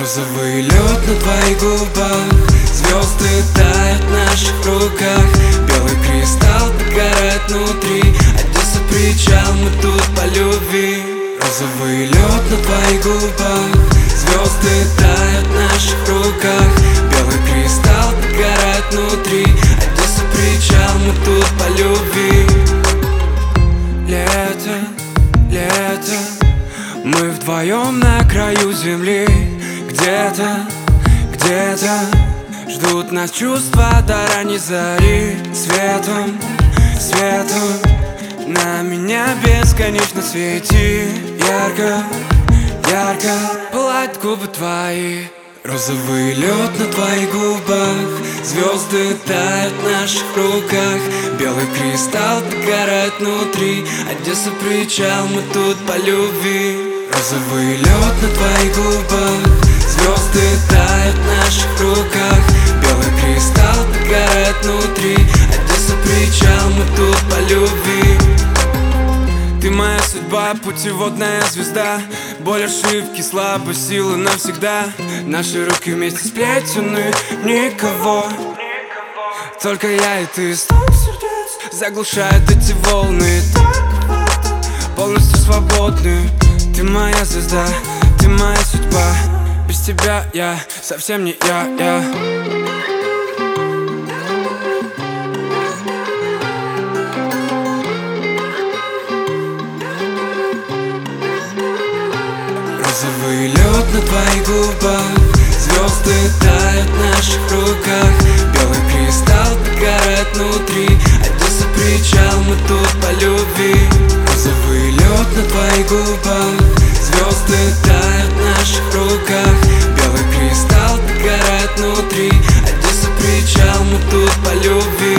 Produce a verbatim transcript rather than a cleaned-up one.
Розовый лед на твоих губах, звезды тают в наших руках. Белый кристалл догорает внутри, Одесса причал, мы тут по любви. Розовый лед на твоих губах, звезды тают в наших руках. Белый кристалл догорает внутри, Одесса причал, мы тут по любви. Лето, лето, мы вдвоем на краю земли. Где-то, где-то ждут нас чувства до ранней зари. Светом, светом на меня бесконечно свети. Ярко, ярко пылают губы твои. Розовый лед на твоих губах, звезды тают в наших руках. Белый кристалл догорает внутри, Одесса причал, мы тут по любви. Розовый лед на твоих губах, звезды тают в наших руках. Белый кристалл догорает внутри, Одесса причал, мы тут по любви. Ты моя судьба, путеводная звезда. Боль, ошибки, слабость, силы навсегда. Наши руки вместе сплетены, никого, только я и ты. Стук сердец заглушает эти волны. Так полностью свободны. Ты моя звезда, ты моя судьба. Без тебя я совсем не я, я. Розовый лед на твоих губах, звезды тают в наших руках. Белый кристалл догорает внутри, Одесса причал, мы тут по любви. Розовый лед на твоих губах, звезды тают в наших руках. Белый кристалл догорает внутри, Одесса причал, мы тут по любви.